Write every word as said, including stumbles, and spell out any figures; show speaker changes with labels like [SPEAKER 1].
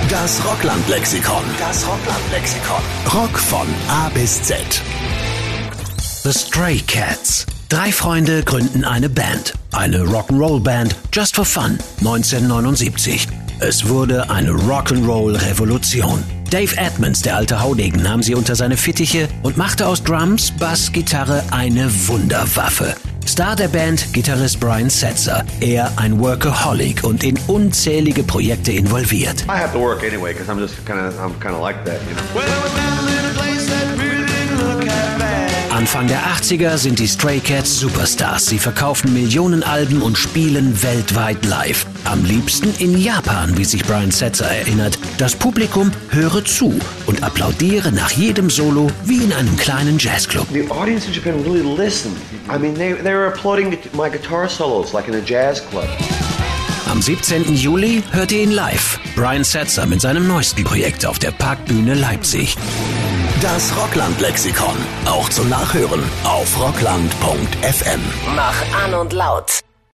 [SPEAKER 1] Das Rockland-Lexikon. Das Rockland-Lexikon. Rock von A bis Z. The Stray Cats. Drei Freunde gründen eine Band. Eine Rock'n'Roll-Band, just for fun, neunzehnhundertneunundsiebzig. Es wurde eine Rock'n'Roll-Revolution. Dave Edmunds, der alte Haudegen, nahm sie unter seine Fittiche und machte aus Drums, Bass, Gitarre eine Wunderwaffe. Star der Band, Gitarrist Brian Setzer. Er ein Workaholic und in unzählige Projekte involviert.
[SPEAKER 2] I have to work anyway, because I'm just kind of I'm kind of like that, you know.
[SPEAKER 1] Anfang der achtziger sind die Stray Cats Superstars. Sie verkaufen Millionen Alben und spielen weltweit live. Am liebsten in Japan, wie sich Brian Setzer erinnert. Das Publikum höre zu und applaudiere nach jedem Solo wie in einem kleinen Jazzclub.
[SPEAKER 2] The audience in Japan really listened. I mean, they they were applauding my guitar solos like in a jazz club.
[SPEAKER 1] Am siebzehnten Juli hört ihr ihn live. Brian Setzer mit seinem neuesten Projekt auf der Parkbühne Leipzig. Das Rockland-Lexikon. Auch zum Nachhören auf rockland punkt f m.
[SPEAKER 3] Mach an und laut.